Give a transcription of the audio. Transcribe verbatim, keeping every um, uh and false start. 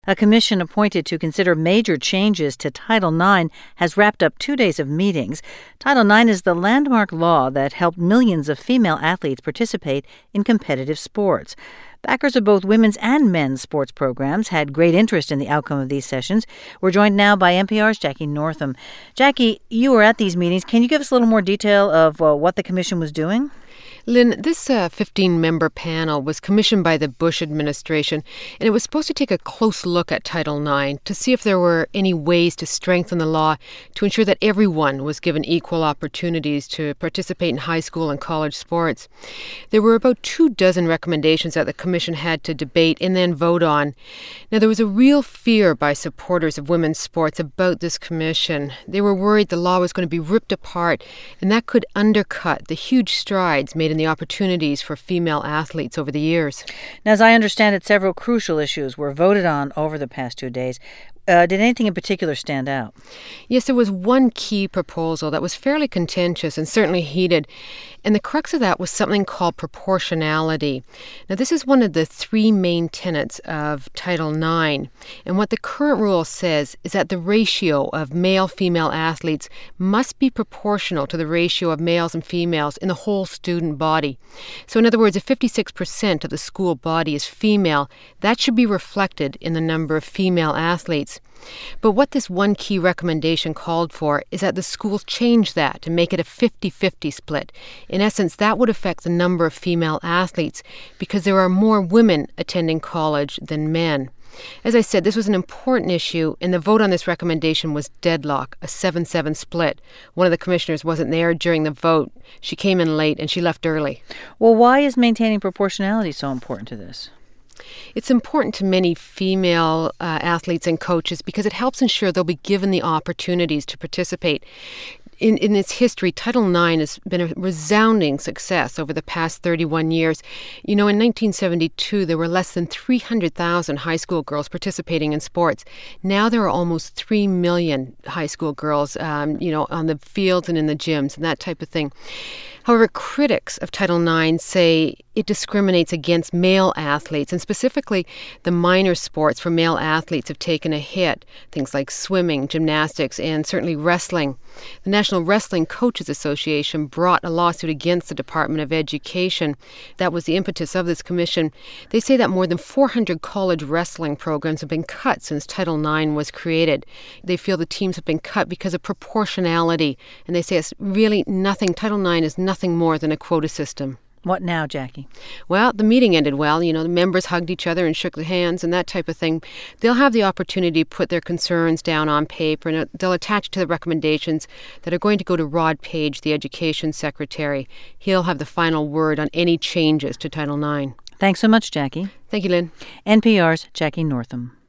A commission appointed to consider major changes to Title nine has wrapped up two days of meetings. Title nine is the landmark law that helped millions of female athletes participate in competitive sports. Backers of both women's and men's sports programs had great interest in the outcome of these sessions. We're joined now by N P R's Jackie Northam. Jackie, you were at these meetings. Can you give us a little more detail of uh, what the commission was doing? Lynn, this uh, fifteen-member panel was commissioned by the Bush administration, and it was supposed to take a close look at Title nine to see if there were any ways to strengthen the law to ensure that everyone was given equal opportunities to participate in high school and college sports. There were about two dozen recommendations that the commission had to debate and then vote on. Now, there was a real fear by supporters of women's sports about this commission. They were worried the law was going to be ripped apart, and that could undercut the huge strides made in the opportunities for female athletes over the years. Now, as I understand it, several crucial issues were voted on over the past two days. Uh, did anything in particular stand out? Yes, there was one key proposal that was fairly contentious and certainly heated, and the crux of that was something called proportionality. Now, this is one of the three main tenets of Title nine, and what the current rule says is that the ratio of male-female athletes must be proportional to the ratio of males and females in the whole student body. So, in other words, if fifty-six percent of the school body is female, that should be reflected in the number of female athletes. But what this one key recommendation called for is that the schools change that to make it a fifty-fifty split. In essence, that would affect the number of female athletes because there are more women attending college than men. As I said, this was an important issue, and the vote on this recommendation was deadlock, a seven seven split. One of the commissioners wasn't there during the vote. She came in late, and she left early. Well, why is maintaining proportionality so important to this? It's important to many female uh, athletes and coaches because it helps ensure they'll be given the opportunities to participate. In, in its history, Title nine has been a resounding success over the past thirty-one years. You know, in nineteen seventy-two, there were less than three hundred thousand high school girls participating in sports. Now there are almost three million high school girls, um, you know, on the fields and in the gyms and that type of thing. However, critics of Title nine say it discriminates against male athletes, and specifically the minor sports for male athletes have taken a hit, things like swimming, gymnastics, and certainly wrestling. The National Wrestling Coaches Association brought a lawsuit against the Department of Education. That was the impetus of this commission. They say that more than four hundred college wrestling programs have been cut since Title nine was created. They feel the teams have been cut because of proportionality, and they say it's really nothing. Title nine is nothing more than a quota system. What now, Jackie? Well, the meeting ended well. You know, the members hugged each other and shook their hands and that type of thing. They'll have the opportunity to put their concerns down on paper, and they'll attach to the recommendations that are going to go to Rod Page, the Education Secretary. He'll have the final word on any changes to Title nine. Thanks so much, Jackie. Thank you, Lynn. N P R's Jackie Northam.